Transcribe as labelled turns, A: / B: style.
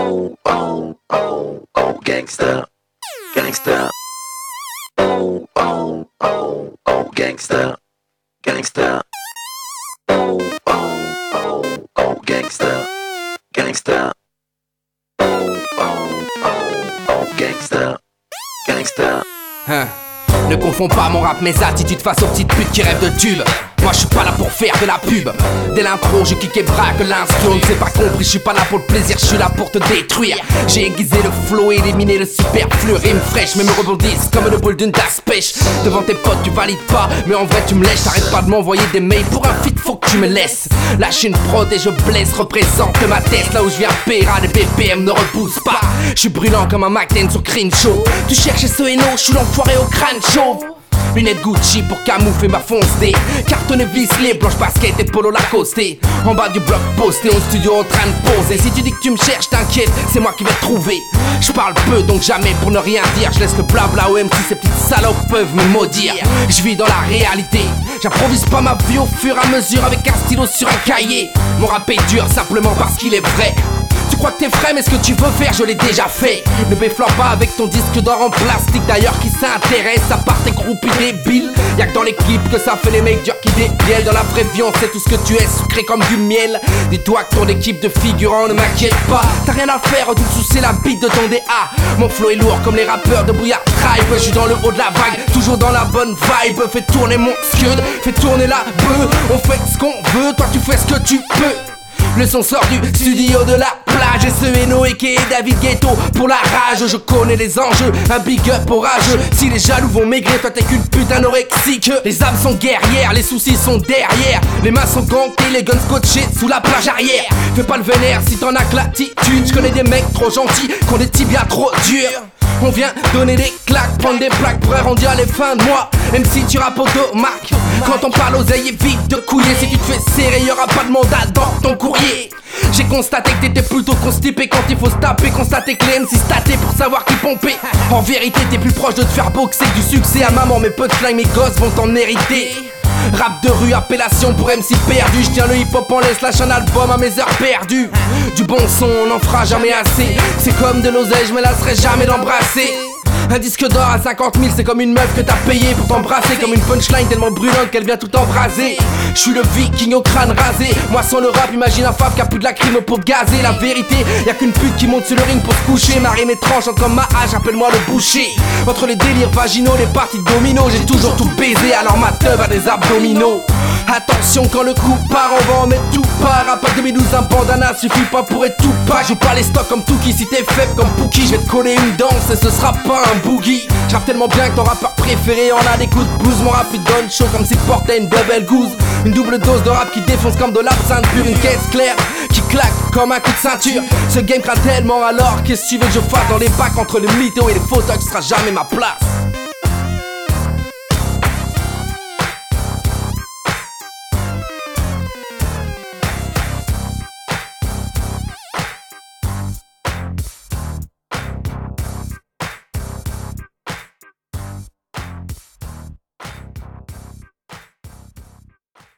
A: Oh, oh, oh, oh, gangsta, gangsta. Oh, oh, oh, oh, gangsta, gangsta. Oh, oh, oh, oh, gangsta, gangsta. Oh, oh, oh, oh, gangsta, gangsta.
B: Ne confonds pas mon rap, mes attitudes face aux petites putes qui rêvent de tubes. Moi je suis pas là pour faire de la pub. Dès l'intro je kick et braque l'instru. On ne s'est pas compris, je suis pas là pour le plaisir, je suis là pour te détruire. J'ai aiguisé le flow et éliminé le superflu. Rime fraîche mais me rebondissent comme le boule d'une tasse pêche. Devant tes potes tu valides pas, mais en vrai tu me lèches. T'arrêtes pas de m'envoyer des mails, pour un feat faut que tu me laisses. Lâche une prod et je blesse, représente ma tête. Là où je viens péra, les BPM ne repoussent pas. Je suis brûlant comme un McLaren sur Crenshaw. Tu cherches ce Hainaut, je suis l'enfoiré au crâne chauve. Lunettes Gucci pour camoufler ma fonce D. Cartonne visselé, blanche basket et polo Lacoste. En bas du bloc posté, au studio en train de poser. Si tu dis que tu me cherches, t'inquiète, c'est moi qui vais te trouver. Je parle peu donc jamais pour ne rien dire. Je laisse le blabla au même si ces petites salopes peuvent me maudire. Je vis dans la réalité, j'improvise pas ma vie au fur et à mesure avec un stylo sur un cahier. Mon rap est dur simplement parce qu'il est vrai. Tu crois que t'es frais mais ce que tu veux faire je l'ai déjà fait. Ne béflore pas avec ton disque d'or en plastique d'ailleurs qui s'intéresse à part tes groupies débiles. Y'a que dans les clips que ça fait les mecs durs qui débiellent. Dans la vraie vie on sait tout ce que tu es, sucré comme du miel. Dis-toi que ton équipe de figurants ne m'inquiète pas. T'as rien à faire d'où sucer la bite de ton DA. Mon flow est lourd comme les rappeurs de Brouillard Tribe. Je suis dans le haut de la vague, toujours dans la bonne vibe. Fais tourner mon scud, fais tourner la bœuf. On fait ce qu'on veut, toi tu fais ce que tu peux. Le son sort du studio de la plage. Et ce Hainaut et David Guetto pour la rage. Je connais les enjeux, un big up orageux. Si les jaloux vont maigrir, toi t'es qu'une pute anorexique. Les âmes sont guerrières, les soucis sont derrière. Les mains sont gantées, les guns scotchés sous la plage arrière. Fais pas le vénère si t'en as que l'attitude. Je connais des mecs trop gentils, qui ont des tibias trop durs. On vient donner des claques, prendre des plaques pour arrondir les fins de mois. Même si tu rappes automac. Quand on parle oseille, évite de couiller. Si tu te fais serrer, y'aura pas de mandat dans ton courrier. J'ai constaté que t'étais plutôt constipé quand il faut se taper. Constaté que les MC statés pour savoir qui pomper. En vérité t'es plus proche de te faire boxer que du succès à maman. Mes punchlines, mes gosses vont t'en hériter. Rap de rue, appellation pour MC perdu. Je tiens le hip-hop en laisse, lâche un album à mes heures perdues. Du bon son, on n'en fera jamais assez. C'est comme de l'oseille, je me lasserai jamais d'embrasser. Un disque d'or à 50 000, c'est comme une meuf que t'as payé pour t'embrasser. Comme une punchline tellement brûlante qu'elle vient tout embraser. Je suis le viking au crâne rasé. Moi sans le rap, imagine un fave qui a plus de la crime pour gazer. La vérité, y'a qu'une pute qui monte sur le ring pour se coucher. Ma rime est tranchante comme ma hache, appelle-moi le boucher. Entre les délires vaginaux, les parties de domino, j'ai toujours tout baisé, alors ma teub a des abdominaux. Attention quand le coup part, on va en mettre tout part. Rap 2012, un bandana suffit pas pour être tout pas. Joue pas les stocks comme Tuki, si t'es faible comme Pookie, je vais te coller une danse et ce sera pas un boogie. J'rappe tellement bien que ton rappeur préféré en a des coups de blues. Mon rap il donne chaud comme s'il portait une double goose. Une double dose de rap qui défonce comme de l'absinthe pure. Une caisse claire qui claque comme un coup de ceinture. Ce game craint tellement alors qu'est-ce que tu veux que je fasse dans les bacs entre le mytho et les photos, ce sera jamais ma place.